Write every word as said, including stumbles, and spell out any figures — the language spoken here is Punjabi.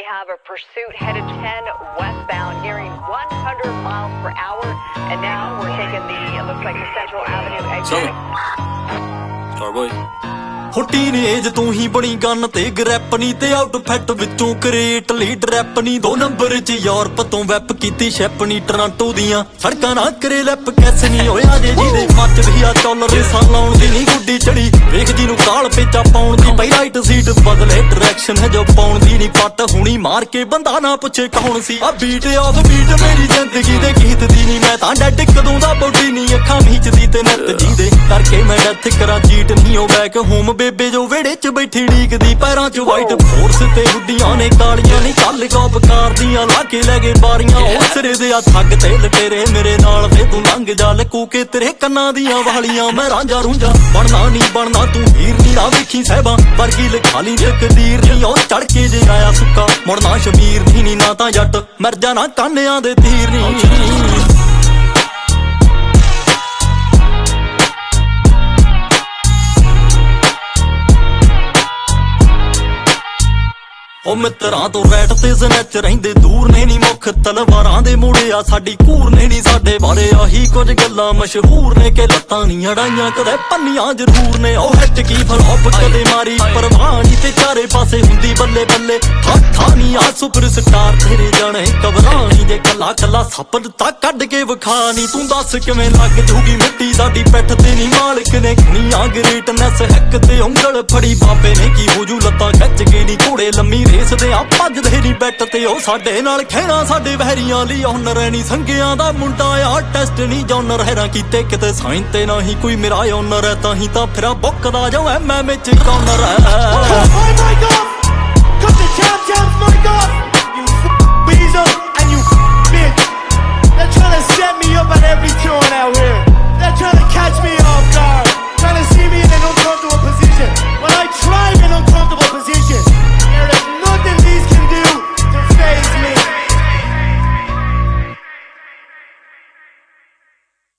have a pursuit headed ten westbound, nearing one hundred miles per hour. And now we're taking the, it looks like the Central Avenue exit. Starboy. ਹੋ ਟੀਨੇਜ ਤੂੰ ਹੀ ਬਣੀ ਗਨ ਤੇ ਗ੍ਰੈਪ ਨੀ ਤੇ ਆਊਟਫਿਟ ਵਿੱਚੋਂ ਕ੍ਰੀਏਟ ਲੀਡ ਰੈਪ ਨੀ ਦੋ ਨੰਬਰ ਚ ਯੂਰਪ ਤੋਂ ਵੈਪ ਕੀਤੀ ਸ਼ੈਪ ਨੀ ਟੋਰਾਂਟੋ ਦੀਆਂ ਸੜਕਾਂ ਨਾ ਕਰੇ ਲੈਪ ਕੈਸੇ ਨੀ ਹੋਇਆ ਜੇ ਜਿਹਦੇ ਮੱਚਦੀ ਆ ਡਾਲਰ ਰੇਸਾਂ ਲਾਉਣ ਦੀ ਨੀ ਗੁੱਡੀ ਚੜੀ ਵੇਖ ਜੀ ਨੂੰ ਕਾਲ ਪੇਚਾ ਪਾਉਣ ਦੀ ਪਈ ਰਾਈਟ ਸੀਟ ਬਦਲੇ ਡਾਇਰੈਕਸ਼ਨ ਹੈ ਜੋ ਪਾਉਣ ਦੀ ਨੀ ਪੱਟ ਹੁਣੀ ਮਾਰ ਕੇ ਬੰਦਾ ਨਾ ਪੁੱਛੇ ਕੌਣ ਸੀ ਆ ਬੀਟ ਆਫ ਬੀਟ ਮੇਰੀ ਜ਼ਿੰਦਗੀ ਦੇ ਗੀਤ ਦੀ ਨੀ ਮੈਂ ਤਾਂ ਡੈਡ ਕਦੋਂ ਦਾ ਬੋਡੀ ਨੀ ਅੱਖਾਂ ਮੀਚਦੀ ਤੇ ਨੱਤ ਜੀ ਦੇ ਕਰਕੇ ਮੈਂ ਡੈਥ ਕਰਾਂ ਚੀਟ ਨਹੀਂ ਹੋ ਬੈਕ ਹੋਮ ਬੇਬੇ ਜੋ ਵਿਹੜੇ ਚ ਬੈਠੀ ਢੀਕਦੀ ਪੈਰਾਂ ਚ ਵਾਈਟ ਫੋਰਸ ਤੇ ਹੁੱਡੀਆਂ ਨੇ ਕਾਲੀਆਂ ਨੀ ਕੱਲ ਕਾਪ ਕਾਰ ਦੀਆਂ ਲਾ ਕੇ ਲੈ ਗਏ ਬਾਰੀਆਂ ਉਹ ਸਿਰੇ ਦੇ ਆ ਥੱਗ ਤੇ ਲਟੇਰੇ ਮੇਰੇ ਨਾਲ ਤੇ ਤੂੰ ਲੰਘ ਜਾ ਲਕੂ ਕੇ ਤੇਰੇ ਕੰਨਾਂ ਦੀਆਂ ਵਾਲੀਆਂ ਮੈਂ ਰਾਂਝਾ ਰੂੰਝਾ ਬਣਨਾ ਨੀ ਬਣਨਾ ਤੂੰ ਹੀਰ ਨੀ ਨਾ ਵੇਖੀ ਸਹਿਬਾਂ ਵਰਗੀ ਲਿਖਾ ਲਈ ਤਕਦੀਰ ਨੀ ਉਹ ਚੜ ਕੇ ਜੇ ਆਇਆ ਸੁੱਕਾ ਮੁੜਨਾ ਸ਼ਮੀਰ ਨੀ ਨੀ ਨਾ ਤਾਂ ਜੱਟ ਮਰ ਜਾਣਾ ਕਾਨਿਆਂ ਦੇ ਤੀਰ ਨੀ ਉਹ ਮਿੱਤਰਾਂ ਤੋਂ ਰੈਟ ਤੇ ਜ਼ਨੈਚ ਰਹਿੰਦੇ ਦੂਰ ਨੇ ਨੀ ਮੁੱਖ ਤਲਵਾਰਾਂ ਦੇ ਮੋੜੇ ਆ ਸਾਡੀ ਕੂਰ ਨੇ ਨੀ ਸਾਡੇ ਬਾਰੇ ਆਹੀ ਕੁਝ ਗੱਲਾਂ ਮਸ਼ਹੂਰ ਨੇ ਕਿ ਲੱਤਾਂ ਨੀ ਅੜਾਈਆਂ ਕਦੇ ਪੰਨੀਆਂ ਜ਼ਰੂਰ ਨੇ ਉਹ ਹਿੱਟ ਕੀ ਫਲੋਪ ਕਦੇ ਮਾਰੀ ਪਰਵਾਹ ਨੀ ਤੇ ਚਾਰੇ ਪਾਸੇ ਹੁੰਦੀ ਬੱਲੇ ਬੱਲੇ ਹੱਥਾਂ ਨੀ ਆ ਸੁਪਰ ਸਟਾਰ ਤੇਰੇ ਜਾਣੇ ਘਬਰਾਣੀ ਜੇ ਕੱਲਾ ਕੱਲਾ ਸੱਪ ਦਿੱਤਾ ਕੱਢ ਕੇ ਵਿਖਾ ਨੀ ਤੂੰ ਦੱਸ ਕਿਵੇਂ ਲੱਗ ਜੂਗੀ ਮਿੱਟੀ ਸਾਡੀ ਪਿੱਠ ਤੇ ਨੀ ਮਾਲਕ ਨੇ ਖਣੀਆਂ ਗ੍ਰੇਟਨੈਸ ਹੈਕ ਤੇ ਉਂਗਲ ਫੜੀ ਬਾਬੇ ਨੇ ਕੀ ਹੋਜੂ ਲੱਤਾਂ ਖਿੱਚ ਕੇ ਨੀ ਘੋੜੇ ਲੰਮੀ ਰੇਸਦੇ ਆ ਭੱਜਦੇ ਨੀ ਬੈਟ ਤੇ ਉਹ ਸਾਡੇ ਨਾਲ ਖੇਣਾ ਸਾਡੇ ਵਹਿਰੀਆਂ ਲਈ ਓਨਰ ਐ ਨੀ ਸੰਗਿਆਂ ਦਾ ਮੁੰਡਾ ਆ ਟੈਸਟ ਨੀ ਜੋਨਰ ਹੈਰਾਂ ਕੀਤੇ ਕਿਤੇ ਸਾਈਨ ਤੇ ਨਾ ਹੀ ਕੋਈ ਮੇਰਾ ਓਨਰ ਹੈ ਤਾਂ ਹੀ ਤਾਂ ਫਿਰਾ ਬੁੱਕਦਾ ਜਾਉ ਐਮ ਐਮ ਚ ਕੌਨਰ ਹੈ